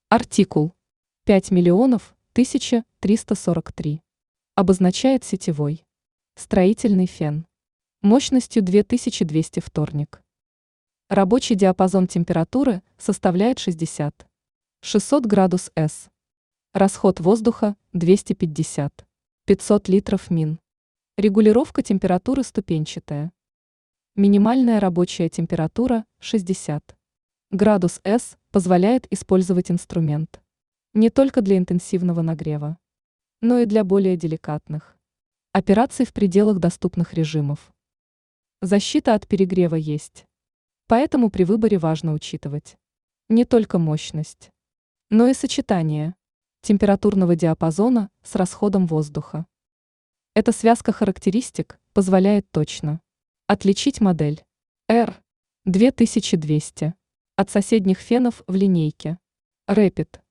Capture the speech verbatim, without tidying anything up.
Артикул пять миллионов тысяча триста сорок три обозначает сетевой строительный фен мощностью две тысячи двести вторник. Рабочий диапазон температуры составляет шестьдесят — шестьсот градус С. Расход воздуха двести пятьдесят — пятьсот литров мин. Регулировка температуры ступенчатая. Минимальная рабочая температура шестьдесят градус С позволяет использовать инструмент не только для интенсивного нагрева, но и для более деликатных операций в пределах доступных режимов. Защита от перегрева есть, поэтому при выборе важно учитывать не только мощность, но и сочетание температурного диапазона с расходом воздуха. Эта связка характеристик позволяет точно отличить модель эр две тысячи двести от соседних фенов в линейке Rapid.